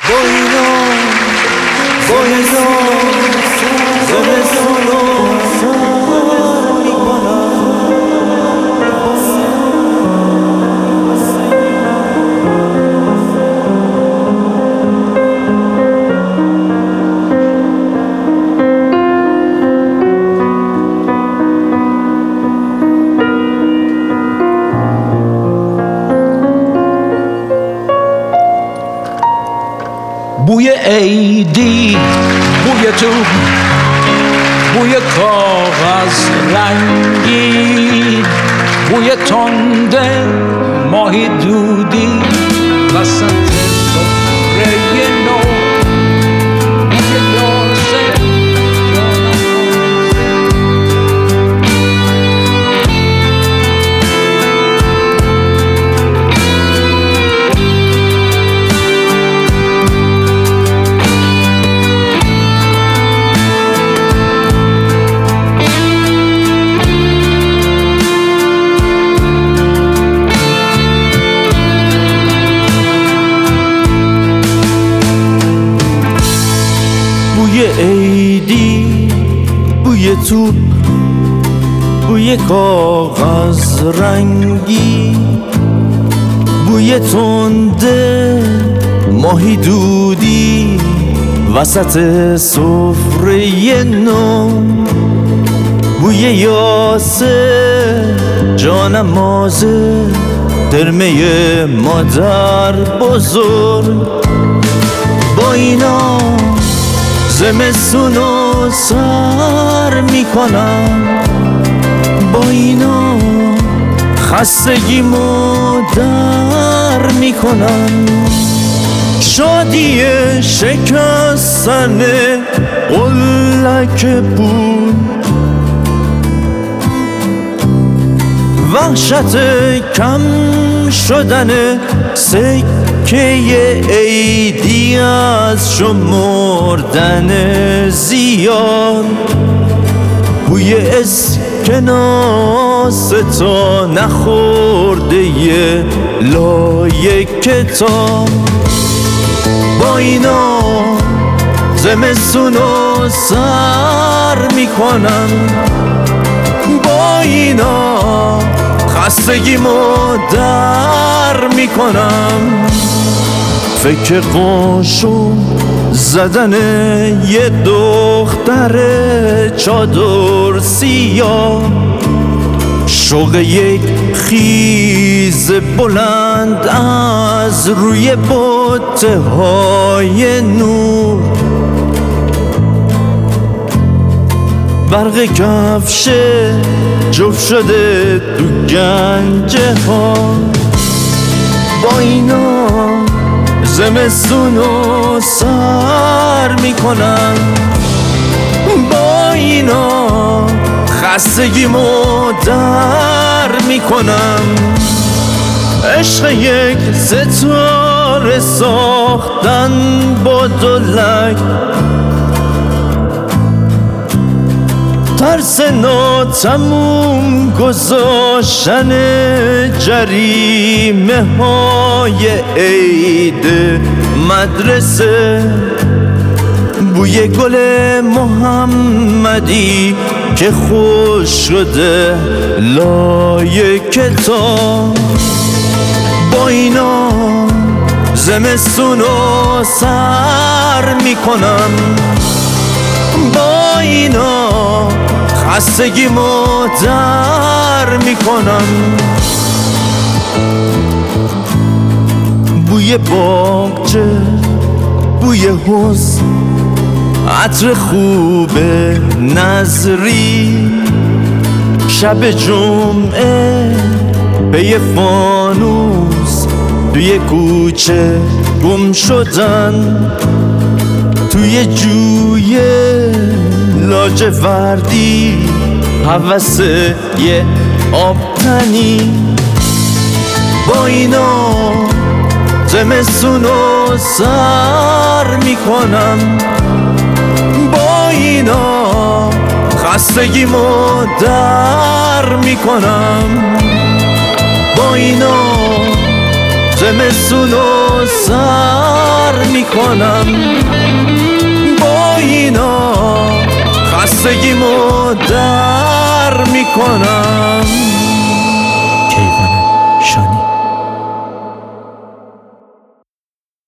بوی عیدی، بوی تو، بوی کاغذ رنگی، بوی تنده ماهی دودی وسط سفره نو، بوی یاسه بوی عیدی، بوی تو، بوی کاغذ رنگی، بوی تنده ماهی دودی وسط سفره نو، بوی یاسه جانمازه ترمه مادر بزرگ. با اینا زمستونو سر میکنم، با اینا خستگیمو در میکنم. شادی شکستن قلک بود، وحشت کم شدن سکه عیدی از شمردن زیاد، بوی اسکناس تا نخورده لای کتاب. با اینا زمستونو سر میکنم، با اینا خستگیمو در میکنم. فکر قاشو زدن یه دختر چادر سیاه، شوق یک خیز بلند از روی بوته های نور، برق کفش جفت شده تو گنجه ها. با اینا زمستونو سر میکنم، با اینا خستگیمو در میکنم. عشق یک ستاره ساختن با دلک، ترس ناتموم گذاشتن جریمه های عید مدرسه، بوی گل محمدی که خوش شده لای کتاب. با اینا زمستونو سر میکنم، با اینا خستگیمو در میکنم. بوی باغچه، بوی حسن، عطر خوب نظری، شب جمعه پی فانوس توی کوچه گم شدن، توی جوی لاجوردی هوس یه آبتنی. با اینا زمستونو سر میکنم، با اینا خستگیمو در میکنم، با اینا زمستونو سر میکنم، با اینا خستگیمو در میکنم.